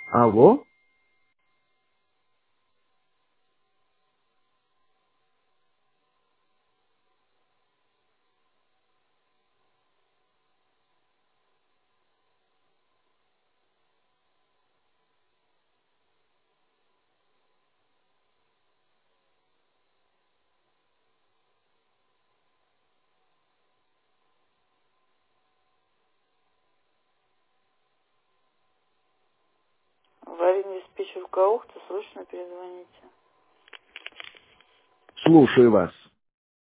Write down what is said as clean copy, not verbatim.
Алло? Аварийный диспетчер Ухта, срочно перезвоните. Слушаю вас.